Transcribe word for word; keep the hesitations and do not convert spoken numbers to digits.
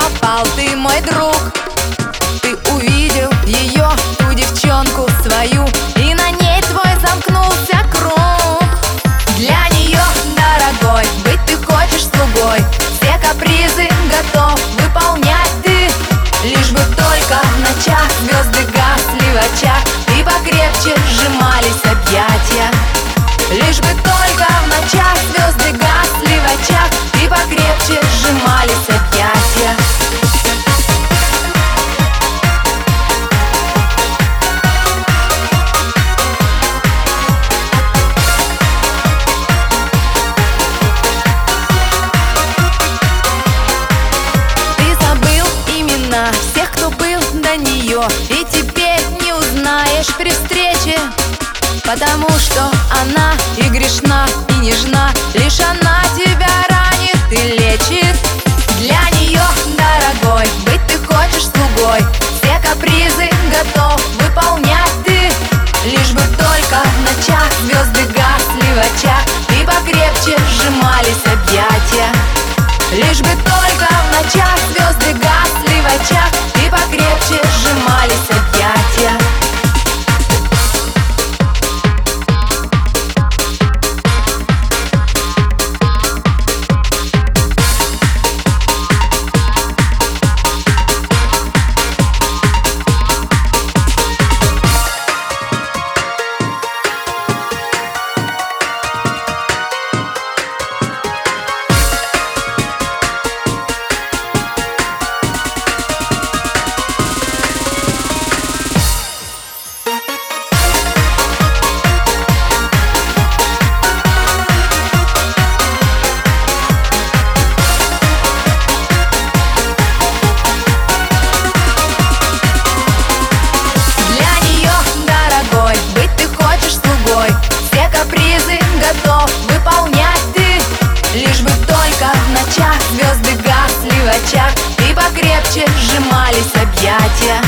попал ты, мой друг. Ты увидел ее, ту девчонку свою, и на ней твой замкнулся круг. Для нее, дорогой, быть ты хочешь слугой, все капризы готов выполнять ты. Лишь бы только в ночах звезды гасли в очах, и покрепче сжимались объятия. Лишь бы только в ночах звезды гасли в очах, и покрепче сжимались объятия. Ты забыл имена всех, кто был до нее, и теперь не узнаешь при встрече, потому что она и грешна, и нежна. Лишь она тебя ранит и лечит. Для нее, дорогой, быть ты хочешь слугой, все капризы готов выполнять ты. Лишь бы только в ночах звезды гасли в очах, и покрепче сжимались объятия. Лишь бы только в ночах звезды гасли в очах, и покрепче сжимались объятия. Готов выполнять ты. Лишь бы только в ночах звезды гасли в очах, и покрепче сжимались объятия.